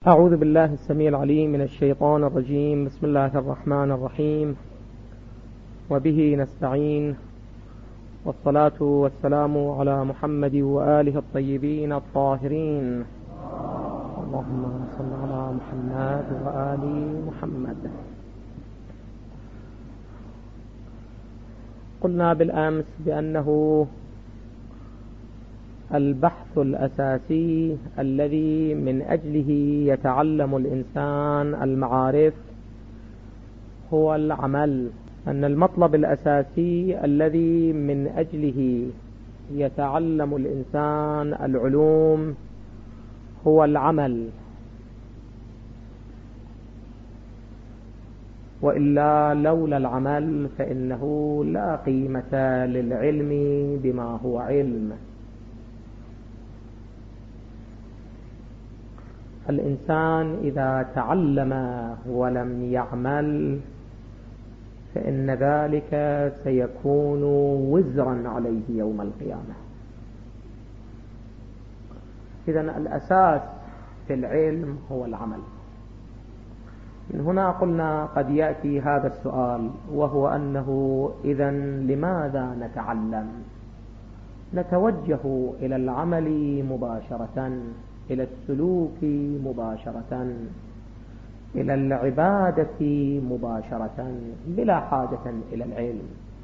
أعوذ بالله السميع العليم من الشيطان الرجيم. بسم الله الرحمن الرحيم، وبه نستعين، والصلاة والسلام على محمد وآله الطيبين الطاهرين. اللهم صل على محمد وآل محمد. قلنا بالأمس بأنه البحث الأساسي الذي من أجله يتعلم الإنسان المعارف هو العمل، أن المطلب الأساسي الذي من أجله يتعلم الإنسان العلوم هو العمل، وإلا لولا العمل فإنه لا قيمة للعلم بما هو علم. الإنسان إذا تعلم ولم يعمل فإن ذلك سيكون وزرا عليه يوم القيامة. إذن الأساس في العلم هو العمل. من هنا قلنا قد يأتي هذا السؤال، وهو أنه إذن لماذا نتعلم؟ نتوجه إلى العمل مباشرة، إلى السلوك مباشرة، إلى العبادة مباشرة، بلا حاجة إلى العلم،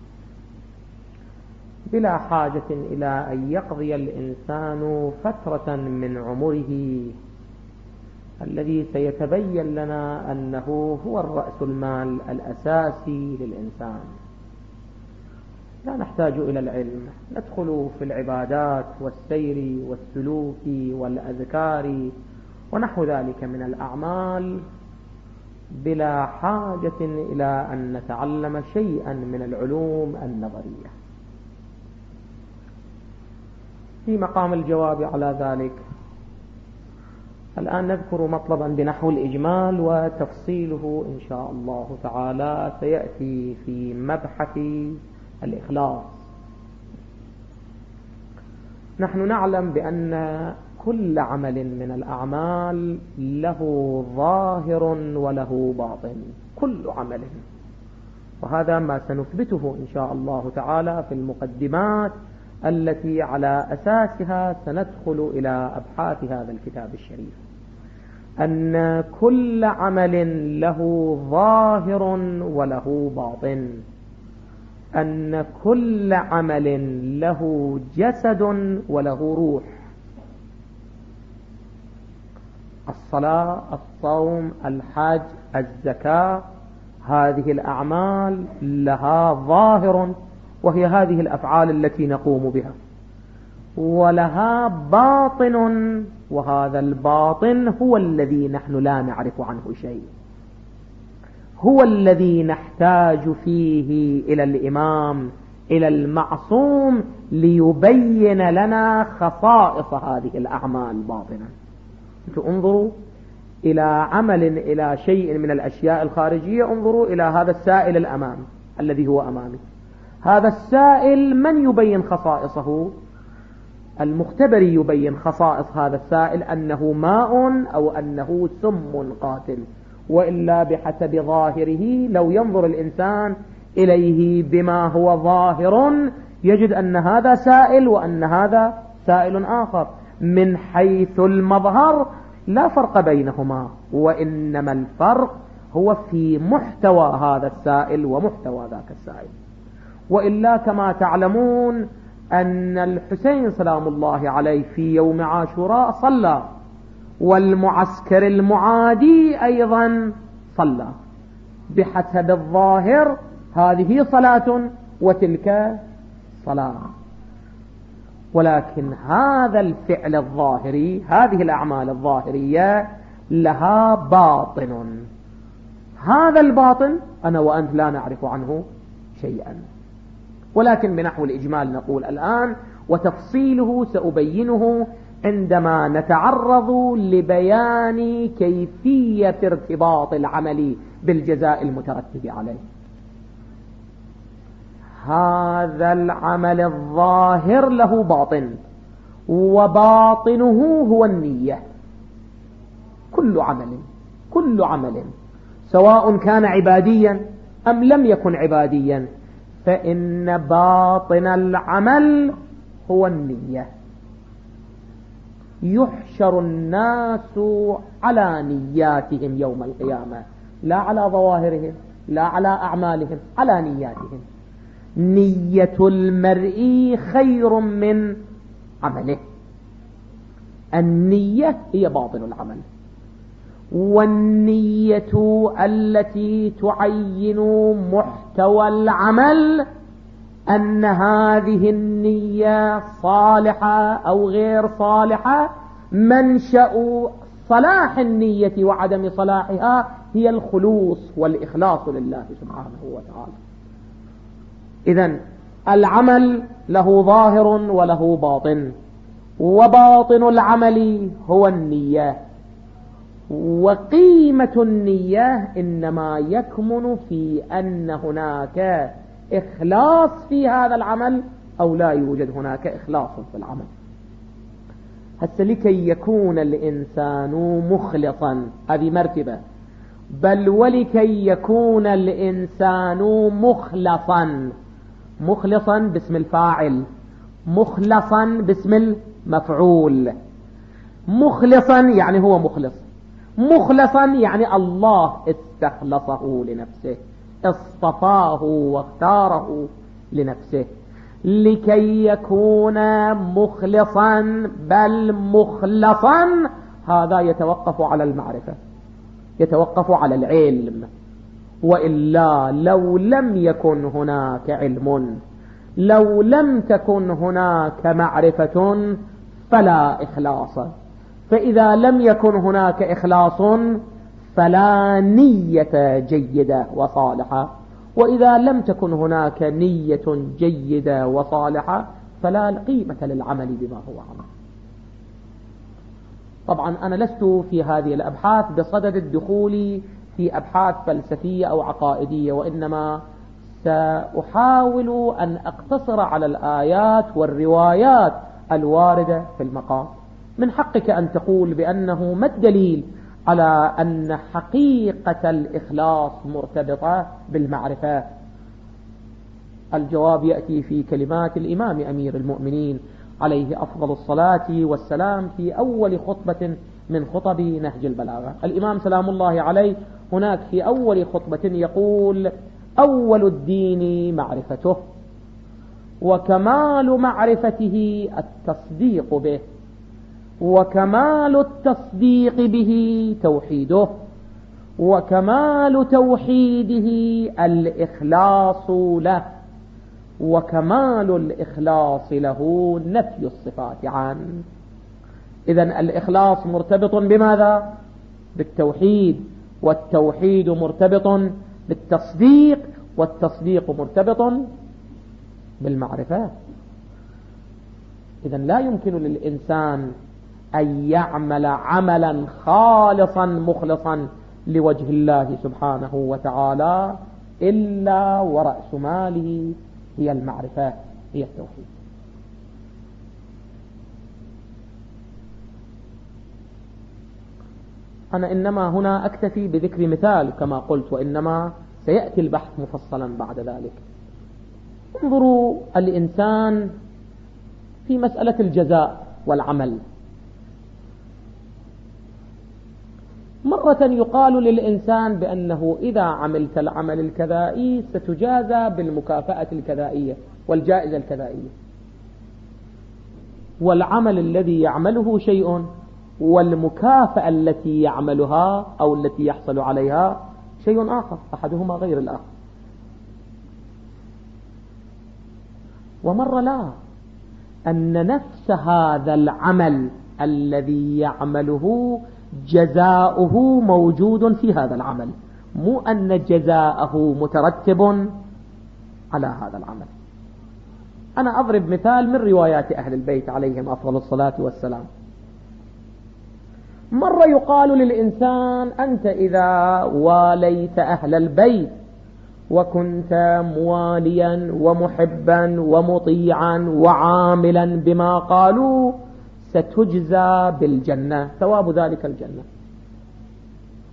بلا حاجة إلى أن يقضي الإنسان فترة من عمره الذي سيتبين لنا أنه هو الرأس المال الأساسي للإنسان. لا نحتاج إلى العلم، ندخل في العبادات والسير والسلوك والأذكار ونحو ذلك من الأعمال بلا حاجة إلى أن نتعلم شيئا من العلوم النظرية. في مقام الجواب على ذلك الآن نذكر مطلبا بنحو الإجمال، وتفصيله إن شاء الله تعالى سيأتي في مبحث الإخلاص. نحن نعلم بأن كل عمل من الأعمال له ظاهر وله باطن، كل عمل، وهذا ما سنثبته إن شاء الله تعالى في المقدمات التي على أساسها سندخل إلى أبحاث هذا الكتاب الشريف، أن كل عمل له ظاهر وله باطن، أن كل عمل له جسد وله روح. الصلاة، الصوم، الحج، الزكاة، هذه الأعمال لها ظاهر، وهي هذه الأفعال التي نقوم بها، ولها باطن، وهذا الباطن هو الذي نحن لا نعرف عنه شيء، هو الذي نحتاج فيه إلى الإمام، إلى المعصوم، ليبين لنا خصائص هذه الأعمال باطنا. انظروا إلى عمل، إلى شيء من الأشياء الخارجية، انظروا إلى هذا السائل الأمام الذي هو أمامي. هذا السائل من يبين خصائصه؟ المختبر يبين خصائص هذا السائل، أنه ماء أو أنه سم قاتل، وإلا بحسب ظاهره لو ينظر الإنسان إليه بما هو ظاهر يجد أن هذا سائل وأن هذا سائل آخر. من حيث المظهر لا فرق بينهما، وإنما الفرق هو في محتوى هذا السائل ومحتوى ذاك السائل. وإلا كما تعلمون أن الحسين سلام الله عليه في يوم عاشوراء صلى، والمعسكر المعادي أيضا صلى، بحسب الظاهر هذه صلاة وتلك صلاة، ولكن هذا الفعل الظاهري، هذه الأعمال الظاهرية لها باطن، هذا الباطن أنا وأنت لا نعرف عنه شيئا، ولكن بنحو الإجمال نقول الآن، وتفصيله سأبينه عندما نتعرض لبيان كيفية ارتباط العمل بالجزاء المترتب عليه. هذا العمل الظاهر له باطن، وباطنه هو النية. كل عمل سواء كان عباديا أم لم يكن عباديا، فإن باطن العمل هو النية. يحشر الناس على نياتهم يوم القيامة، لا على ظواهرهم، لا على أعمالهم، على نياتهم. نية المرء خير من عمله. النية هي باطن العمل، والنية التي تعين محتوى العمل أن هذه النية صالحة أو غير صالحة. منشأ صلاح النية وعدم صلاحها هي الخلوص والإخلاص لله سبحانه وتعالى. إذن العمل له ظاهر وله باطن، وباطن العمل هو النية. وقيمة النية إنما يكمن في أن هناك إخلاص في هذا العمل أو لا يوجد هناك إخلاص في العمل. هسه لكي يكون الإنسان مخلصا، هذه مرتبة، بل ولكي يكون الإنسان مخلصا باسم الفاعل، مخلصا باسم المفعول. مخلصا يعني هو مخلصا يعني الله استخلصه لنفسه، اصطفاه واختاره لنفسه. لكي يكون مخلصا بل مخلصا، هذا يتوقف على المعرفة، يتوقف على العلم. وإلا لو لم يكن هناك علم، لو لم تكن هناك معرفة، فلا إخلاص. فإذا لم يكن هناك إخلاص فلا نية جيدة وصالحة، وإذا لم تكن هناك نية جيدة وصالحة فلا قيمة للعمل بما هو عمل. طبعا أنا لست في هذه الأبحاث بصدد الدخول في أبحاث فلسفية أو عقائدية، وإنما سأحاول أن أقتصر على الآيات والروايات الواردة في المقام. من حقك أن تقول بأنه ما الدليل على أن حقيقة الإخلاص مرتبطة بالمعرفة؟ الجواب يأتي في كلمات الإمام أمير المؤمنين عليه أفضل الصلاة والسلام في أول خطبة من خطب نهج البلاغة. الإمام سلام الله عليه هناك في أول خطبة يقول: أول الدين معرفته، وكمال معرفته التصديق به، وكمال التصديق به توحيده، وكمال توحيده الإخلاص له، وكمال الإخلاص له نفي الصفات عنه. إذن الإخلاص مرتبط بماذا؟ بالتوحيد، والتوحيد مرتبط بالتصديق، والتصديق مرتبط بالمعرفة. إذن لا يمكن للإنسان أن يعمل عملا خالصا مخلصا لوجه الله سبحانه وتعالى إلا ورأس ماله هي المعرفة، هي التوحيد. أنا إنما هنا أكتفي بذكر مثال كما قلت، وإنما سيأتي البحث مفصلا بعد ذلك. انظروا الإنسان في مسألة الجزاء والعمل. مرة يقال للإنسان بأنه إذا عملت العمل الكذائي ستجازى بالمكافأة الكذائية والجائزة الكذائية، والعمل الذي يعمله شيء، والمكافأة التي يعملها أو التي يحصل عليها شيء آخر، أحدهما غير الآخر. ومر لا، أن نفس هذا العمل الذي يعمله جزاؤه موجود في هذا العمل، مو أن جزاءه مترتب على هذا العمل. أنا أضرب مثال من روايات أهل البيت عليهم أفضل الصلاة والسلام. مرة يقال للإنسان: أنت إذا واليت أهل البيت وكنت مواليا ومحبا ومطيعا وعاملا بما قالوا ستجزى بالجنة، ثواب ذلك الجنة.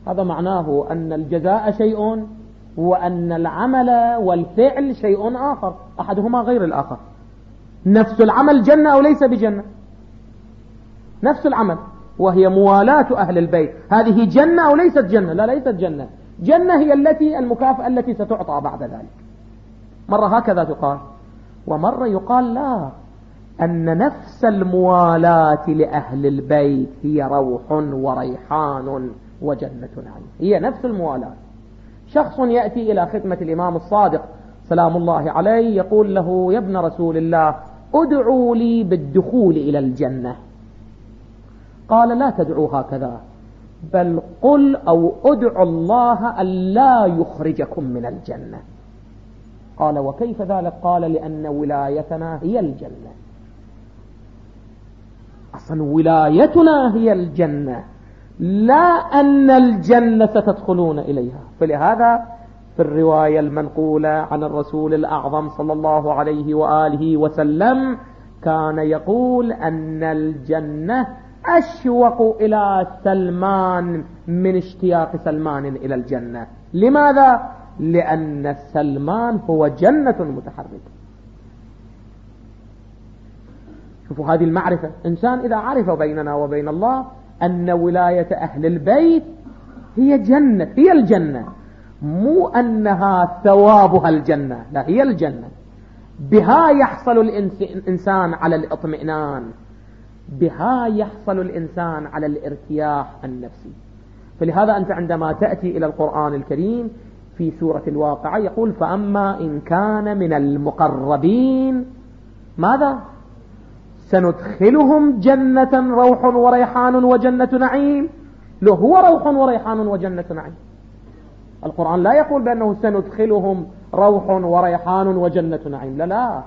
هذا معناه أن الجزاء شيء وأن العمل والفعل شيء آخر، أحدهما غير الآخر. نفس العمل جنة أو ليس بجنة؟ نفس العمل وهي موالاة أهل البيت، هذه جنة أو ليست جنة؟ لا، ليست جنة. جنة هي المكافأة التي ستعطى بعد ذلك. مرة هكذا تقال، ومرة يقال لا، أن نفس الموالاة لأهل البيت هي روح وريحان وجنة نعيم، هي نفس الموالاة. شخص يأتي إلى خدمة الإمام الصادق سلام الله عليه يقول له: يا ابن رسول الله ادعوا لي بالدخول إلى الجنة. قال: لا تدعوا هكذا، بل قل أو ادعوا الله أن لا يخرجكم من الجنة. قال: وكيف ذلك؟ قال: لأن ولايتنا هي الجنة، أصلا ولايتنا هي الجنة، لا أن الجنة ستدخلون إليها. فلهذا في الرواية المنقولة عن الرسول الأعظم صلى الله عليه وآله وسلم كان يقول أن الجنة أشوق إلى سلمان من اشتياق سلمان إلى الجنة. لماذا؟ لأن سلمان هو جنة متحركة. شوفوا هذه المعرفة، إنسان إذا عرف بيننا وبين الله أن ولاية أهل البيت هي جنة، هي الجنة، مو أنها ثوابها الجنة، لا، هي الجنة، بها يحصل الإنسان على الاطمئنان، بها يحصل الإنسان على الارتياح النفسي. فلهذا أنت عندما تأتي إلى القرآن الكريم في سورة الواقعة يقول: فأما إن كان من المقربين ماذا؟ سندخلهم جنة روح وريحان وجنة نعيم. له هو روح وريحان وجنة نعيم. القرآن لا يقول بأنه سندخلهم روح وريحان وجنة نعيم، لا لا.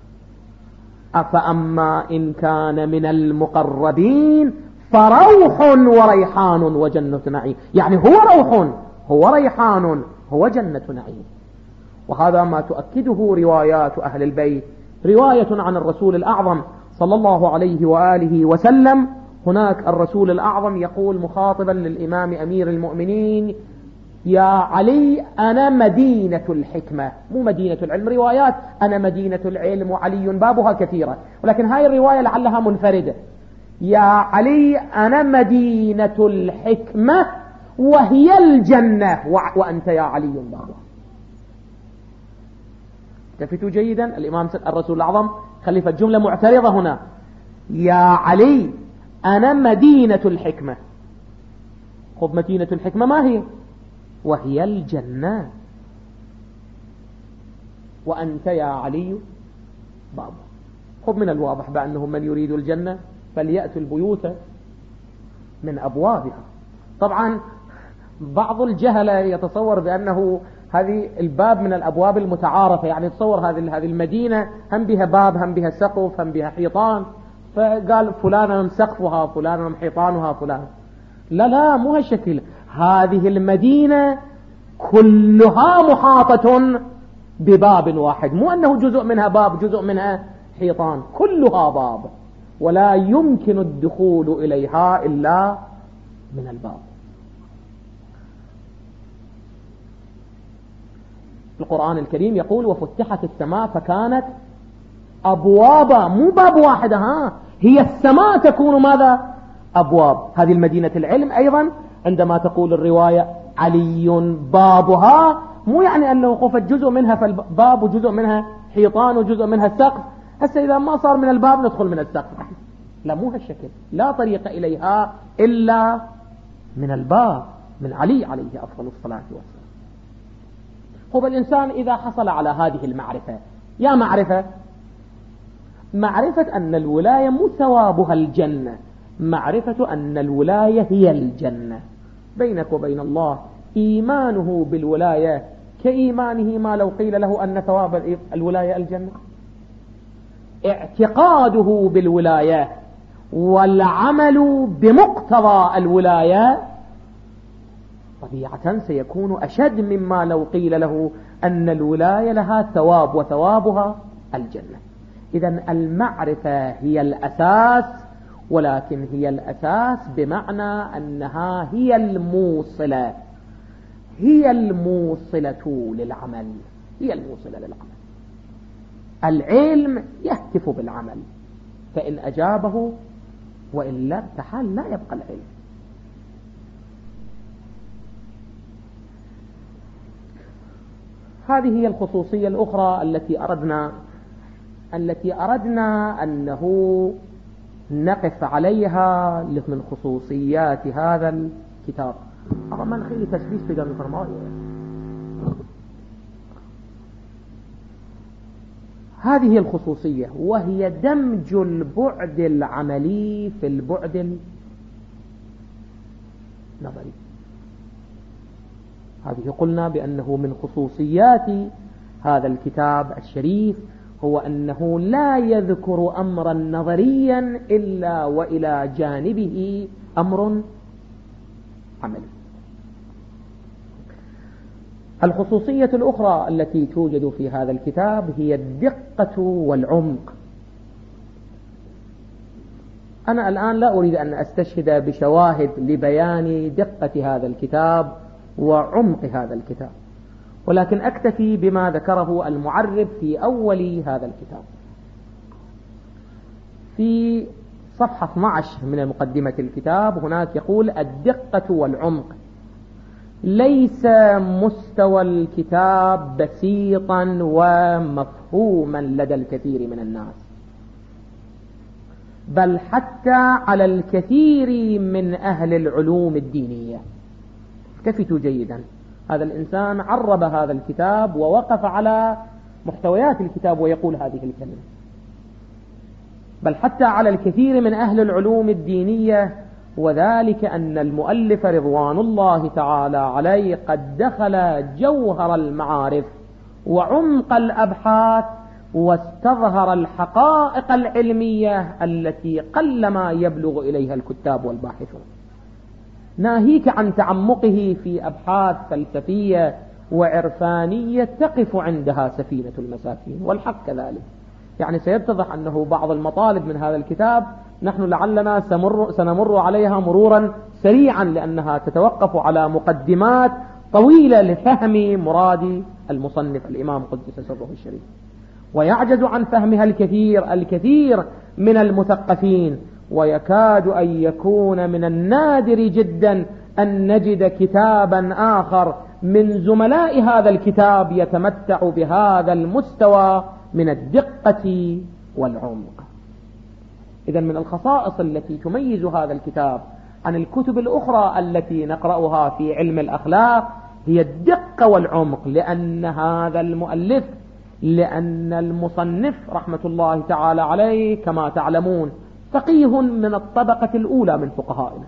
أفأما إن كان من المقربين فروح وريحان وجنة نعيم، يعني هو روح هو ريحان هو جنة نعيم. وهذا ما تؤكده روايات أهل البيت. رواية عن الرسول الأعظم صلى الله عليه وآله وسلم، هناك الرسول الأعظم يقول مخاطبا للإمام أمير المؤمنين: يا علي أنا مدينة الحكمة، مو مدينة العلم. روايات أنا مدينة العلم وعلي بابها كثيرة، ولكن هاي الرواية لعلها منفردة. يا علي أنا مدينة الحكمة وهي الجنة وأنت يا علي بابها. التفتوا جيدا، الإمام الرسول الأعظم خليفة جملة معترضة هنا: يا علي أنا مدينة الحكمة. خذ مدينة الحكمة ما هي؟ وهي الجنة، وأنت يا علي بابا. خذ من الواضح بأنه من يريد الجنة فليأتوا البيوت من أبوابها. طبعا بعض الجهلة يتصور بأنه هذه الباب من الأبواب المتعارفة، يعني تصور هذه المدينة هم بها باب، هم بها سقف، هم بها حيطان، فقال فلان سقفها فلان حيطانها فلان. لا لا، مو هالشكل. هذه المدينة كلها محاطة بباب واحد، مو أنه جزء منها باب جزء منها حيطان، كلها باب، ولا يمكن الدخول إليها إلا من الباب. القرآن الكريم يقول: وفتحت السماء فكانت أبوابا، مو باب واحد، هي السماء تكون ماذا؟ أبواب. هذه المدينة العلم أيضا عندما تقول الرواية علي بابها، مو يعني أنه خفت جزء منها فالباب وجزء منها حيطان وجزء منها السقف، هسه إذا ما صار من الباب ندخل من السقف. لا، مو هالشكل، لا طريق إليها إلا من الباب، من علي عليه أفضل الصلاة والسلام. هو الإنسان إذا حصل على هذه المعرفة، يا معرفة أن الولاية مو ثوابها الجنة، معرفة أن الولاية هي الجنة. بينك وبين الله إيمانه بالولاية كإيمانه ما لو قيل له أن ثواب الولاية الجنة. اعتقاده بالولاية والعمل بمقتضى الولاية طبيعة سيكون أشد مما لو قيل له أن الولاية لها ثواب وثوابها الجنة. إذن المعرفة هي الأساس ولكن هي الأساس بمعنى أنها هي الموصلة، هي الموصلة للعمل، هي الموصلة للعمل. العلم يهتف بالعمل، فإن أجابه وإلا ارتحل لا يبقى العلم. هذه هي الخصوصية الأخرى التي أردنا أنه نقف عليها من خصوصيات هذا الكتاب. أرى من خيلي تسبيس في قانون فرمائي. هذه الخصوصية، وهي دمج البعد العملي في البعد النظري. هذه قلنا بأنه من خصوصيات هذا الكتاب الشريف هو أنه لا يذكر أمرا نظريا إلا وإلى جانبه أمر عملي. الخصوصية الأخرى التي توجد في هذا الكتاب هي الدقة والعمق. أنا الآن لا أريد أن أستشهد بشواهد لبيان دقة هذا الكتاب وعمق هذا الكتاب، ولكن أكتفي بما ذكره المعرب في أول هذا الكتاب. في صفحة 12 من مقدمة الكتاب هناك يقول: الدقة والعمق. ليس مستوى الكتاب بسيطا ومفهوما لدى الكثير من الناس، بل حتى على الكثير من أهل العلوم الدينية. كفيت جيدا، هذا الإنسان عرب هذا الكتاب ووقف على محتويات الكتاب ويقول هذه الكلمة. بل حتى على الكثير من أهل العلوم الدينية، وذلك أن المؤلف رضوان الله تعالى عليه قد دخل جوهر المعارف وعمق الأبحاث واستظهر الحقائق العلمية التي قلما يبلغ إليها الكتاب والباحثون، ناهيك عن تعمقه في أبحاث فلسفية وعرفانية تقف عندها سفينة المساكين. والحق كذلك، يعني سيتضح أنه بعض المطالب من هذا الكتاب نحن لعلنا سنمر عليها مرورا سريعا، لأنها تتوقف على مقدمات طويلة لفهم مراد المصنف الإمام قدس سره الشريف، ويعجز عن فهمها الكثير من المثقفين، ويكاد أن يكون من النادر جدا أن نجد كتابا آخر من زملاء هذا الكتاب يتمتع بهذا المستوى من الدقة والعمق. إذن من الخصائص التي تميز هذا الكتاب عن الكتب الأخرى التي نقرأها في علم الأخلاق هي الدقة والعمق، لأن هذا المؤلف، لأن المصنف رحمة الله تعالى عليه كما تعلمون فقيه من الطبقة الأولى من فقهائنا،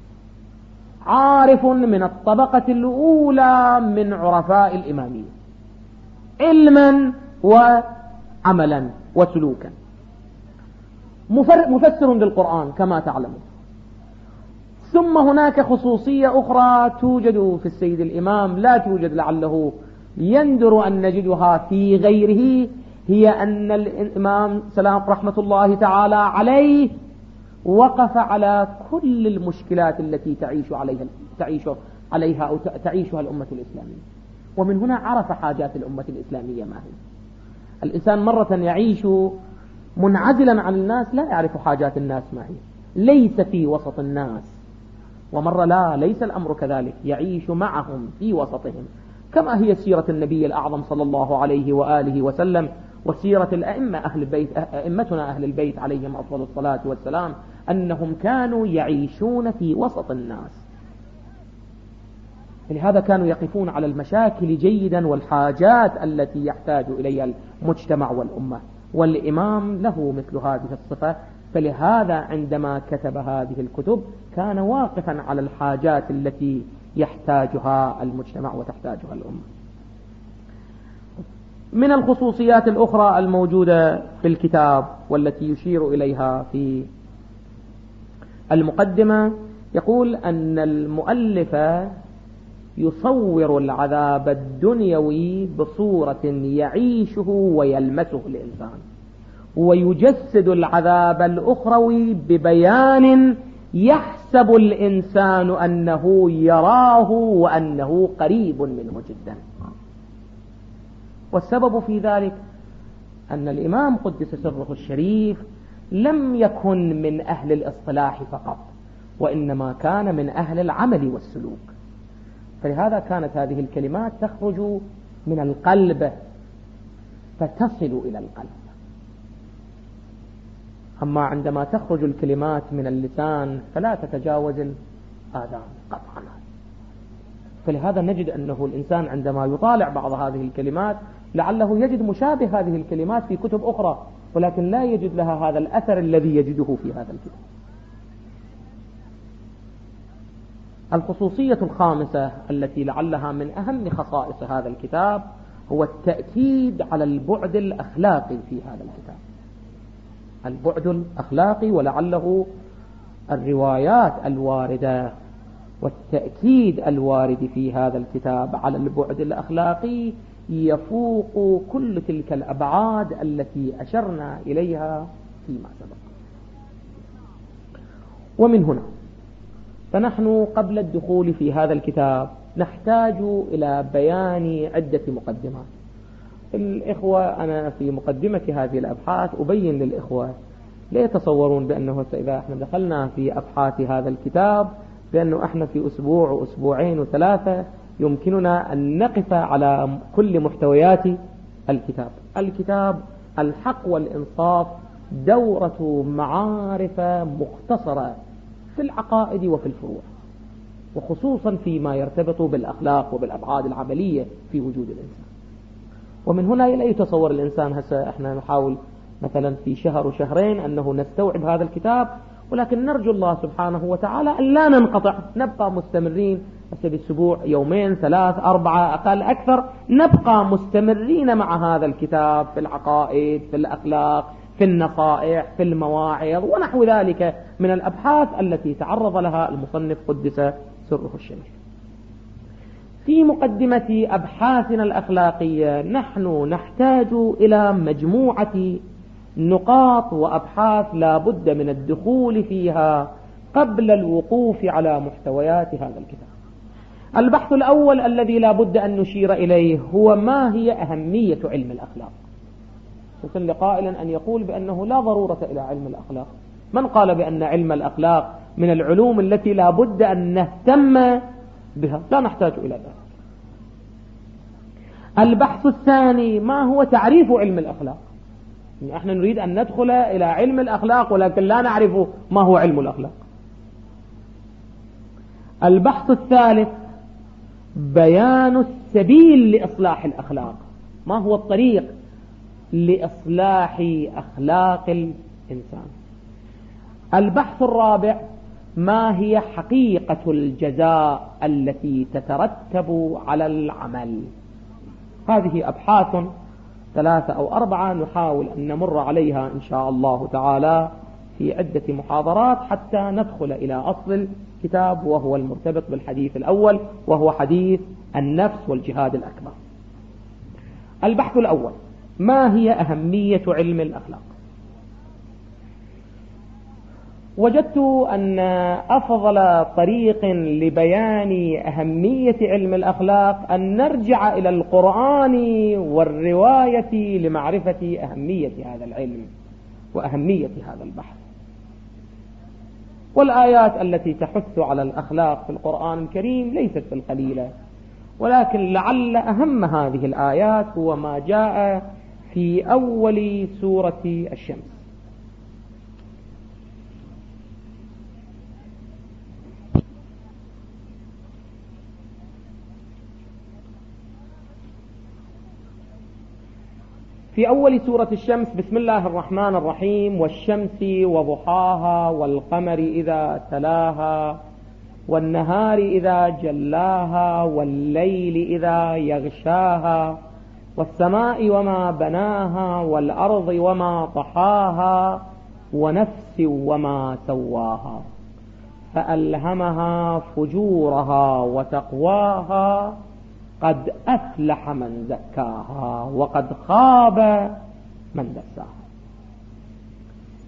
عارف من الطبقة الأولى من عرفاء الإمامية، علما وعملا وسلوكا، مفسر للقرآن كما تعلمون. ثم هناك خصوصية أخرى توجد في السيد الإمام لا توجد لعله يندر أن نجدها في غيره، هي أن الإمام سلام رحمة الله تعالى عليه وقف على كل المشكلات التي تعيشها الأمة الإسلامية، ومن هنا عرف حاجات الأمة الإسلامية ما هي. الإنسان مرة يعيش منعزلا عن الناس لا يعرف حاجات الناس ما هي، ليس في وسط الناس، ومرة لا، ليس الأمر كذلك، يعيش معهم في وسطهم، كما هي سيرة النبي الأعظم صلى الله عليه وآله وسلم، وسيرة الأئمة أهل البيت، أئمتنا أهل البيت عليهم أفضل الصلاة والسلام، أنهم كانوا يعيشون في وسط الناس، لهذا كانوا يقفون على المشاكل جيدا والحاجات التي يحتاج إليها المجتمع والأمة، والإمام له مثل هذه الصفة، فلهذا عندما كتب هذه الكتب كان واقفا على الحاجات التي يحتاجها المجتمع وتحتاجها الأمة. من الخصوصيات الأخرى الموجودة في الكتاب والتي يشير إليها في المقدمة، يقول أن المؤلف يصور العذاب الدنيوي بصورة يعيشه ويلمسه الإنسان، ويجسد العذاب الأخروي ببيان يحسب الإنسان أنه يراه وأنه قريب منه جدا. والسبب في ذلك أن الإمام قدس سره الشريف لم يكن من أهل الإصطلاح فقط، وإنما كان من أهل العمل والسلوك، فلهذا كانت هذه الكلمات تخرج من القلب فتصل إلى القلب. أما عندما تخرج الكلمات من اللسان فلا تتجاوز الآذان قطعا. فلهذا نجد أنه الإنسان عندما يطالع بعض هذه الكلمات لعله يجد مشابه هذه الكلمات في كتب أخرى، ولكن لا يجد لها هذا الأثر الذي يجده في هذا الكتاب. الخصوصية الخامسة التي لعلها من أهم خصائص هذا الكتاب هو التأكيد على البعد الأخلاقي في هذا الكتاب. البعد الأخلاقي، ولعله الروايات الواردة والتأكيد الوارد في هذا الكتاب على البعد الأخلاقي يفوق كل تلك الأبعاد التي أشرنا إليها فيما سبق. ومن هنا فنحن قبل الدخول في هذا الكتاب نحتاج إلى بيان عدة مقدمات. الإخوة، أنا في مقدمة هذه الأبحاث أبين للإخوة لا يتصورون بأنه إذا احنا دخلنا في أبحاث هذا الكتاب بأنه احنا في أسبوع وأسبوعين وثلاثة يمكننا أن نقف على كل محتويات الكتاب. الكتاب الحق والإنصاف دورة معارف مختصرة في العقائد وفي الفروع، وخصوصا فيما يرتبط بالأخلاق وبالأبعاد العملية في وجود الإنسان. ومن هنا لا يتصور الإنسان هسه احنا نحاول مثلا في شهر وشهرين أنه نستوعب هذا الكتاب، ولكن نرجو الله سبحانه وتعالى أن لا ننقطع، نبقى مستمرين هسه بالأسبوع يومين ثلاث أربعة أقل أكثر، نبقى مستمرين مع هذا الكتاب في العقائد، في الأخلاق، في النصائح، في المواعظ ونحو ذلك من الأبحاث التي تعرض لها المصنف قدس سره الشريف. في مقدمة أبحاثنا الأخلاقية نحن نحتاج إلى مجموعة نقاط وأبحاث لا بد من الدخول فيها قبل الوقوف على محتويات هذا الكتاب. البحث الأول الذي لا بد أن نشير إليه هو ما هي أهمية علم الأخلاق. وكل قائل أن يقول بأنه لا ضرورة إلى علم الأخلاق. من قال بأن علم الأخلاق من العلوم التي لا بد أن نهتم بها؟ لا نحتاج إلى ذلك. البحث الثاني ما هو تعريف علم الأخلاق؟ نحن نريد أن ندخل إلى علم الأخلاق ولكن لا نعرف ما هو علم الأخلاق. البحث الثالث بيان السبيل لإصلاح الأخلاق، ما هو الطريق لإصلاح أخلاق الإنسان. البحث الرابع ما هي حقيقة الجزاء التي تترتب على العمل. هذه أبحاث ثلاثة أو أربعة نحاول أن نمر عليها إن شاء الله تعالى في عدة محاضرات حتى ندخل إلى أصل الكتاب، وهو المرتبط بالحديث الأول وهو حديث النفس والجهاد الأكبر. البحث الأول ما هي أهمية علم الأخلاق؟ وجدت أن أفضل طريق لبيان أهمية علم الأخلاق أن نرجع إلى القرآن والرواية لمعرفة أهمية هذا العلم وأهمية هذا البحث. والآيات التي تحث على الأخلاق في القرآن الكريم ليست بالقليلة، ولكن لعل أهم هذه الآيات هو ما جاء في أول سورة الشمس. في أول سورة الشمس بسم الله الرحمن الرحيم: والشمس وضحاها والقمر إذا تلاها والنهار إذا جلاها والليل إذا يغشاها والسماء وما بناها والأرض وما طحاها ونفس وما سواها فألهمها فجورها وتقواها قد أفلح من زكاها وقد خاب من دساها.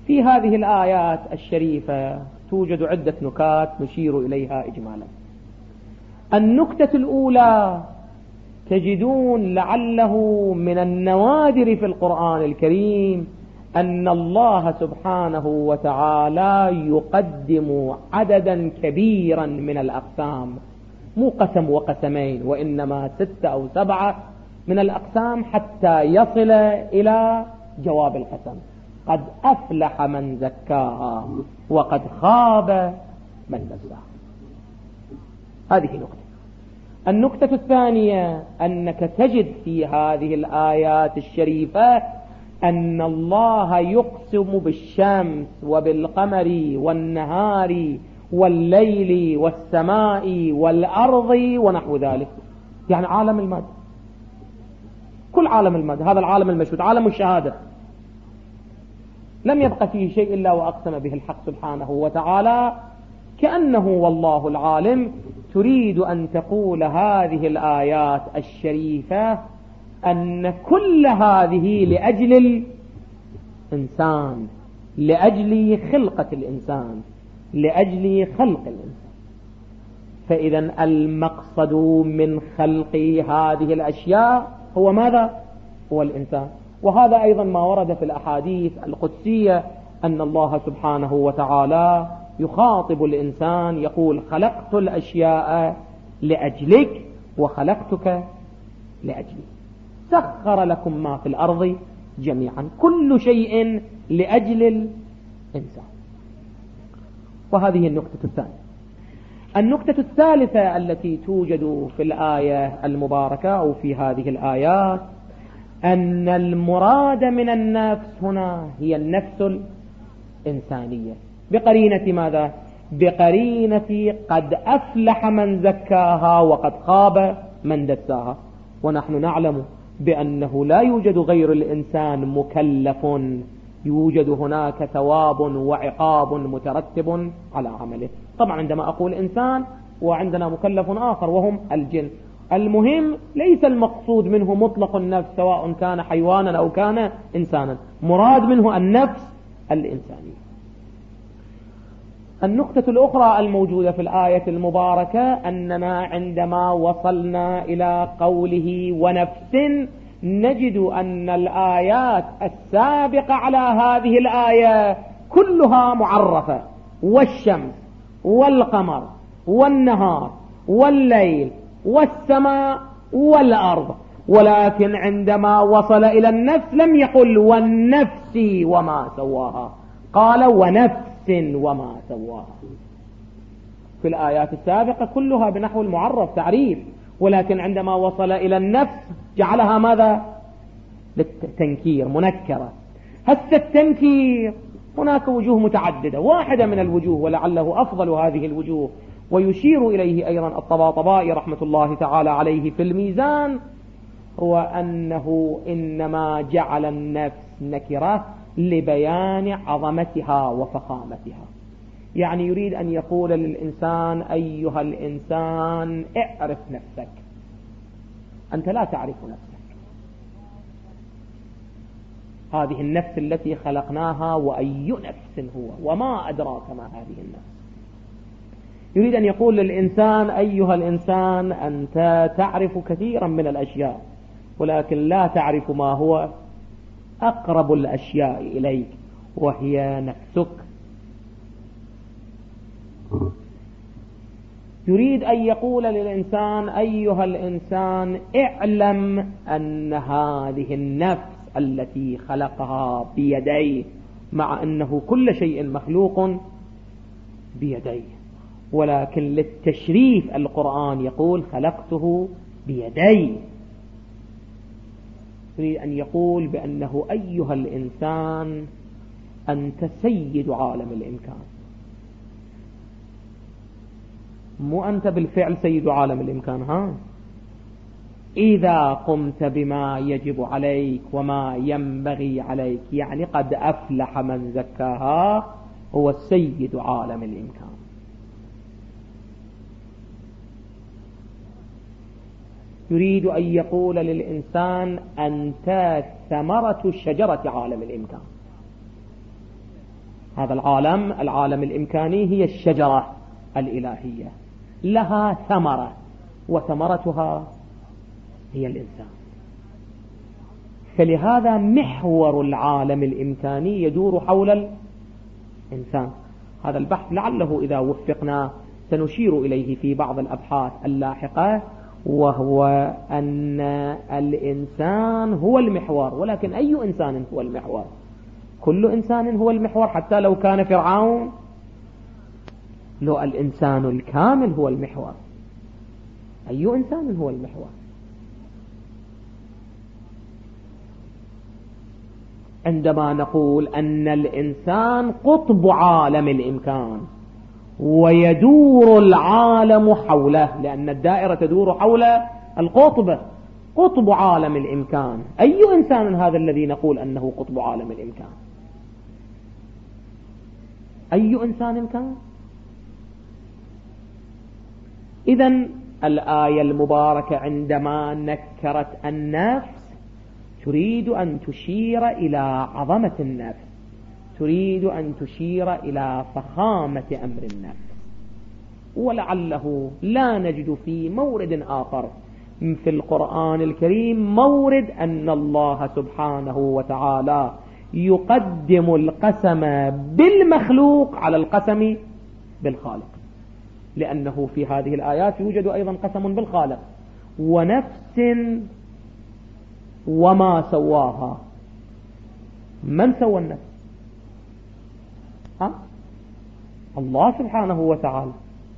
في هذه الآيات الشريفة توجد عدة نكات نشير إليها إجمالا. النكتة الأولى، تجدون لعله من النوادر في القرآن الكريم أن الله سبحانه وتعالى يقدم عددا كبيرا من الأقسام، مو قسم وقسمين، وإنما 6 أو 7 من الأقسام حتى يصل إلى جواب القسم: قد أفلح من زكاها وقد خاب من دساها. هذه نكتة. النكتة الثانية أنك تجد في هذه الآيات الشريفة أن الله يقسم بالشمس وبالقمر والنهار والليل والسماء والأرض ونحو ذلك، يعني عالم المادة، كل عالم المادة، هذا العالم المشهود، عالم الشهادة، لم يبقى فيه شيء إلا وأقسم به الحق سبحانه وتعالى، كأنه والله العالم تريد أن تقول هذه الآيات الشريفة أن كل هذه لأجل الإنسان، لأجل خلقة الإنسان، لأجل خلق الإنسان. فإذا المقصد من خلق هذه الأشياء هو ماذا؟ هو الإنسان. وهذا أيضا ما ورد في الأحاديث القدسية أن الله سبحانه وتعالى يخاطب الإنسان يقول: خلقت الأشياء لأجلك وخلقتك لأجلي، سخر لكم ما في الأرض جميعا، كل شيء لأجل الإنسان. وهذه النقطة الثانية. النقطة الثالثة التي توجد في الآية المباركة أو في هذه الآيات أن المراد من النفس هنا هي النفس الإنسانية، بقرينة ماذا؟ بقرينة قد أفلح من زكاها وقد خاب من دساها. ونحن نعلم بأنه لا يوجد غير الإنسان مكلف، يوجد هناك ثواب وعقاب مترتب على عمله. طبعا عندما أقول إنسان وعندنا مكلف آخر وهم الجن. المهم ليس المقصود منه مطلق النفس سواء كان حيوانا أو كان إنسانا، مراد منه النفس الإنسانية. النقطة الأخرى الموجودة في الآية المباركة أننا عندما وصلنا إلى قوله ونفس نجد أن الآيات السابقة على هذه الآية كلها معرفة: والشمس والقمر والنهار والليل والسماء والأرض. ولكن عندما وصل إلى النفس لم يقل والنفس وما سواها، قال ونفس وما سواها. في الآيات السابقة كلها بنحو المعرف تعريف، ولكن عندما وصل إلى النفس جعلها ماذا؟ للتنكير، منكرة. هسه التنكير هناك وجوه متعددة، واحدة من الوجوه ولعله أفضل هذه الوجوه ويشير إليه أيضا الطباطبائي رحمة الله تعالى عليه في الميزان، هو أنه إنما جعل النفس نكرة لبيان عظمتها وفخامتها. يعني يريد أن يقول للإنسان: أيها الإنسان اعرف نفسك، أنت لا تعرف نفسك، هذه النفس التي خلقناها وأي نفس هو وما أدراك ما هذه النفس. يريد أن يقول للإنسان: أيها الإنسان أنت تعرف كثيرا من الأشياء ولكن لا تعرف ما هو أقرب الأشياء إليك وهي نفسك. يريد أن يقول للإنسان: أيها الإنسان اعلم أن هذه النفس التي خلقها بيديه، مع أنه كل شيء مخلوق بيديه، ولكن للتشريف القرآن يقول خلقته بيدي. يريد أن يقول بأنه أيها الإنسان أنت سيد عالم الإمكان، مو أنت بالفعل سيد عالم الإمكان، ها، إذا قمت بما يجب عليك وما ينبغي عليك، يعني قد أفلح من زكاها، هو السيد عالم الإمكان. يريد أن يقول للإنسان أنت ثمرة شجرة عالم الإمكان، هذا العالم الإمكاني هي الشجرة الإلهية، لها ثمرة، وثمرتها هي الإنسان. فلهذا محور العالم الإمكاني يدور حول الإنسان. هذا البحث لعله إذا وفقنا سنشير إليه في بعض الأبحاث اللاحقة، وهو أن الإنسان هو المحور. ولكن أي إنسان هو المحور؟ كل إنسان هو المحور، حتى لو كان فرعون، لو الإنسان الكامل هو المحور. أي إنسان هو المحور؟ عندما نقول أن الإنسان قطب عالم الإمكان ويدور العالم حوله، لأن الدائرة تدور حول القطب، قطب عالم الإمكان. أي إنسان هذا الذي نقول أنه قطب عالم الإمكان؟ أي إنسان كان؟ إذن الآية المباركة عندما نكرت النفس تريد أن تشير إلى عظمة النفس، تريد أن تشير إلى فخامة أمر النفس. ولعله لا نجد في مورد آخر في القرآن الكريم مورد أن الله سبحانه وتعالى يقدم القسم بالمخلوق على القسم بالخالق، لأنه في هذه الآيات يوجد أيضا قسم بالخالق. ونفس وما سواها. من سوى النفس؟ الله سبحانه وتعالى،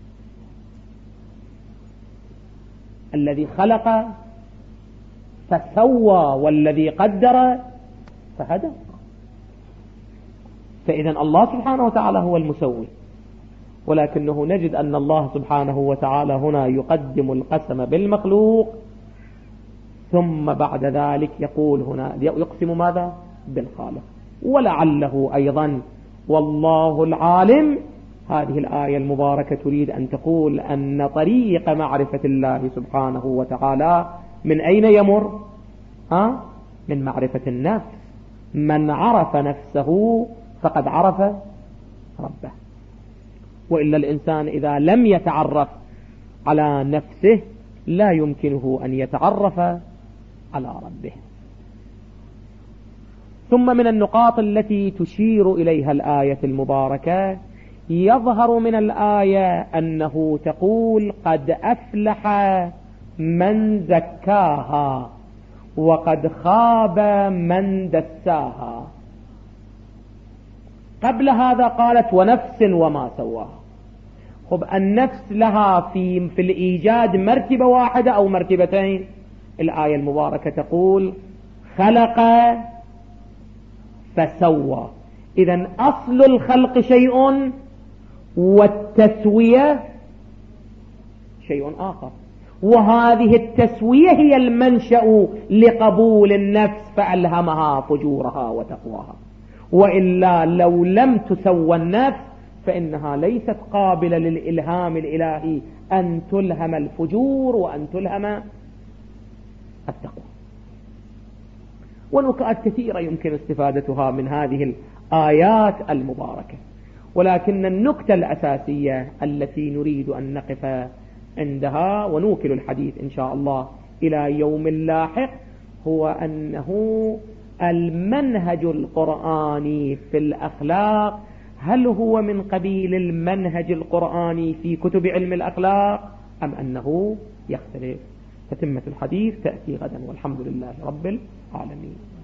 الذي خلق فسوى والذي قدر فهدى. فإذا الله سبحانه وتعالى هو المسوي، ولكنه نجد أن الله سبحانه وتعالى هنا يقدم القسم بالمخلوق، ثم بعد ذلك يقول هنا يقسم ماذا؟ بالخالق. ولعله أيضا والله العالم، هذه الآية المباركة تريد أن تقول أن طريق معرفة الله سبحانه وتعالى من أين يمر؟ من معرفة النفس. من عرف نفسه فقد عرف ربه. وإلا الإنسان إذا لم يتعرف على نفسه لا يمكنه أن يتعرف على ربه. ثم من النقاط التي تشير إليها الآية المباركة يظهر من الآية أنه تقول قد أفلح من زكاها وقد خاب من دساها. قبل هذا قالت ونفس وما سواها. خب النفس لها في الإيجاد مرتبة واحدة أو مرتبتين؟ الآية المباركة تقول خلق فسوى. إذن أصل الخلق شيء والتسوية شيء آخر، وهذه التسوية هي المنشأ لقبول النفس فألهمها فجورها وتقواها. وإلا لو لم تسوى النفس فإنها ليست قابلة للإلهام الإلهي أن تلهم الفجور وأن تلهم التقوى. ونكات كثيرة يمكن استفادتها من هذه الآيات المباركة، ولكن النكتة الأساسية التي نريد أن نقف عندها ونوكل الحديث إن شاء الله إلى يوم لاحق هو أنه المنهج القرآني في الأخلاق هل هو من قبيل المنهج القرآني في كتب علم الأخلاق أم أنه يختلف؟ تتمة الحديث تأتي غدا، والحمد لله رب العالمين.